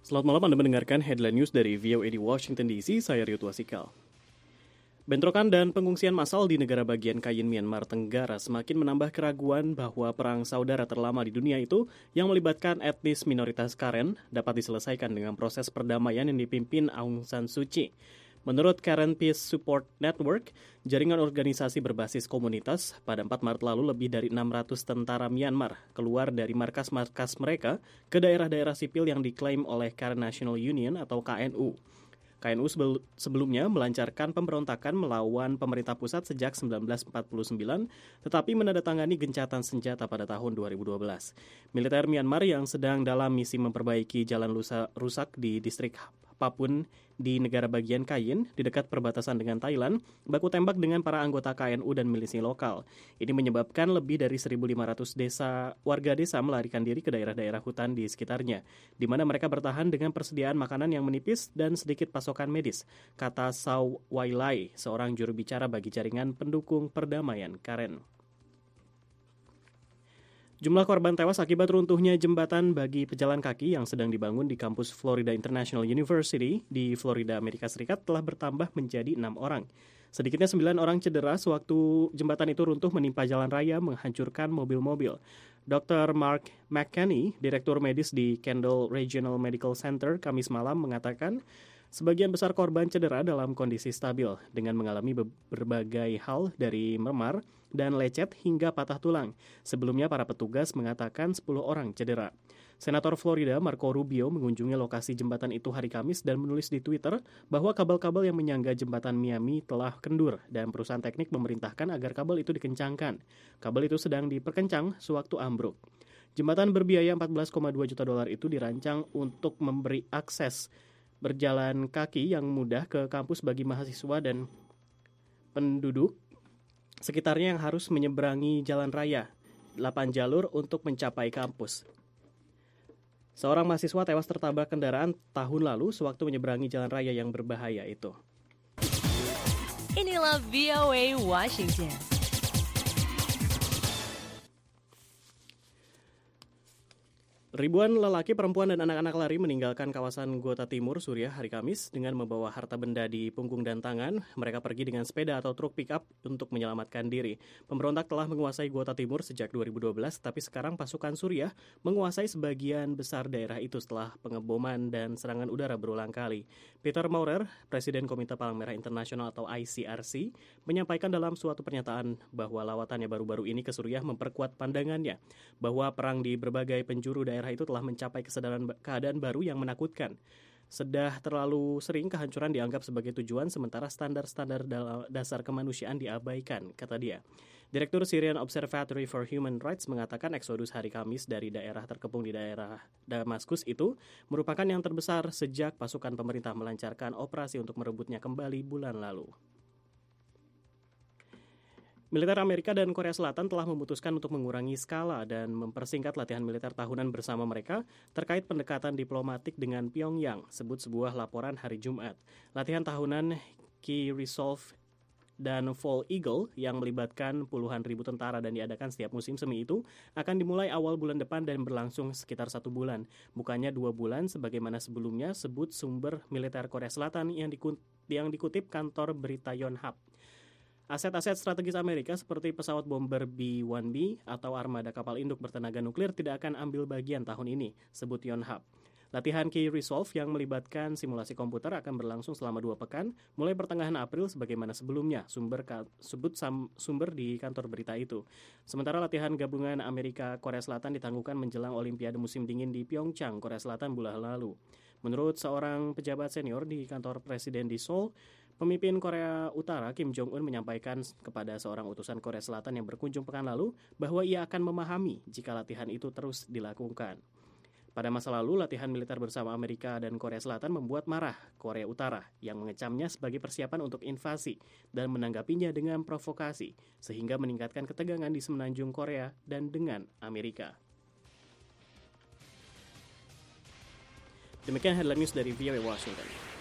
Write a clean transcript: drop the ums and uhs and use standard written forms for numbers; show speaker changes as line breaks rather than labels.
Selamat malam, Anda mendengarkan Headline News dari VOA di Washington DC, saya Ryut Wasikal. Bentrokan dan pengungsian massal di negara bagian Kayin, Myanmar Tenggara semakin menambah keraguan bahwa perang saudara terlama di dunia itu yang melibatkan etnis minoritas Karen dapat diselesaikan dengan proses perdamaian yang dipimpin Aung San Suu Kyi. Menurut Karen Peace Support Network, jaringan organisasi berbasis komunitas, pada 4 Maret lalu lebih dari 600 tentara Myanmar keluar dari markas-markas mereka ke daerah-daerah sipil yang diklaim oleh Karen National Union atau KNU. KNU sebelumnya melancarkan pemberontakan melawan pemerintah pusat sejak 1949, tetapi menandatangani gencatan senjata pada tahun 2012. Militer Myanmar yang sedang dalam misi memperbaiki jalan rusak di distrik Papun di negara bagian Kayin di dekat perbatasan dengan Thailand, baku tembak dengan para anggota KNU dan milisi lokal. Ini menyebabkan lebih dari 1.500 warga desa melarikan diri ke daerah-daerah hutan di sekitarnya, di mana mereka bertahan dengan persediaan makanan yang menipis dan sedikit pasokan medis, kata Saw Wailai, seorang juru bicara bagi jaringan pendukung perdamaian Karen. Jumlah korban tewas akibat runtuhnya jembatan bagi pejalan kaki yang sedang dibangun di kampus Florida International University di Florida, Amerika Serikat telah bertambah menjadi 6 orang. Sedikitnya 9 orang cedera sewaktu jembatan itu runtuh menimpa jalan raya menghancurkan mobil-mobil. Dr. Mark McKenney, direktur medis di Kendall Regional Medical Center, Kamis malam mengatakan sebagian besar korban cedera dalam kondisi stabil dengan mengalami berbagai hal dari memar dan lecet hingga patah tulang. Sebelumnya para petugas mengatakan 10 orang cedera. Senator Florida Marco Rubio mengunjungi lokasi jembatan itu hari Kamis dan menulis di Twitter bahwa kabel-kabel yang menyangga jembatan Miami telah kendur dan perusahaan teknik memerintahkan agar kabel itu dikencangkan. Kabel itu sedang diperkencang sewaktu ambruk. Jembatan berbiaya $14,2 juta itu dirancang untuk memberi akses berjalan kaki yang mudah ke kampus bagi mahasiswa dan penduduk sekitarnya yang harus menyeberangi jalan raya 8 jalur untuk mencapai kampus. Seorang mahasiswa tewas tertabrak kendaraan tahun lalu sewaktu menyeberangi jalan raya yang berbahaya itu.
Inilah VOA Washington.
Ribuan lelaki, perempuan, dan anak-anak lari meninggalkan kawasan Ghouta Timur, Suriah hari Kamis dengan membawa harta benda di punggung dan tangan. Mereka pergi dengan sepeda atau truk pick-up untuk menyelamatkan diri. Pemberontak telah menguasai Ghouta Timur sejak 2012, tapi sekarang pasukan Suriah menguasai sebagian besar daerah itu setelah pengeboman dan serangan udara berulang kali. Peter Maurer, Presiden Komite Palang Merah Internasional atau ICRC, menyampaikan dalam suatu pernyataan bahwa lawatannya baru-baru ini ke Suriah memperkuat pandangannya bahwa perang di berbagai penjuru daerah itu telah mencapai kesadaran keadaan baru yang menakutkan. Sudah terlalu sering kehancuran dianggap sebagai tujuan sementara standar-standar dasar kemanusiaan diabaikan, kata dia. Direktur Syrian Observatory for Human Rights mengatakan eksodus hari Kamis dari daerah terkepung di daerah Damaskus itu merupakan yang terbesar sejak pasukan pemerintah melancarkan operasi untuk merebutnya kembali bulan lalu. Militer Amerika dan Korea Selatan telah memutuskan untuk mengurangi skala dan mempersingkat latihan militer tahunan bersama mereka terkait pendekatan diplomatik dengan Pyongyang, sebut sebuah laporan hari Jumat. Latihan tahunan Key Resolve dan Fall Eagle yang melibatkan puluhan ribu tentara dan diadakan setiap musim semi itu akan dimulai awal bulan depan dan berlangsung sekitar 1 bulan, bukannya 2 bulan sebagaimana sebelumnya, sebut sumber militer Korea Selatan yang dikutip kantor berita Yonhap. Aset-aset strategis Amerika seperti pesawat bomber B-1B atau armada kapal induk bertenaga nuklir tidak akan ambil bagian tahun ini, sebut Yonhap. Latihan Key Resolve yang melibatkan simulasi komputer akan berlangsung selama 2 pekan, mulai pertengahan April sebagaimana sebelumnya, sumber di kantor berita itu. Sementara latihan gabungan Amerika-Korea Selatan ditangguhkan menjelang Olimpiade musim dingin di Pyeongchang, Korea Selatan bulan lalu. Menurut seorang pejabat senior di kantor presiden di Seoul, pemimpin Korea Utara Kim Jong-un menyampaikan kepada seorang utusan Korea Selatan yang berkunjung pekan lalu bahwa ia akan memahami jika latihan itu terus dilakukan. Pada masa lalu, latihan militer bersama Amerika dan Korea Selatan membuat marah Korea Utara yang mengecamnya sebagai persiapan untuk invasi dan menanggapinya dengan provokasi, sehingga meningkatkan ketegangan di semenanjung Korea dan dengan Amerika. Demikian headline news dari VOA Washington.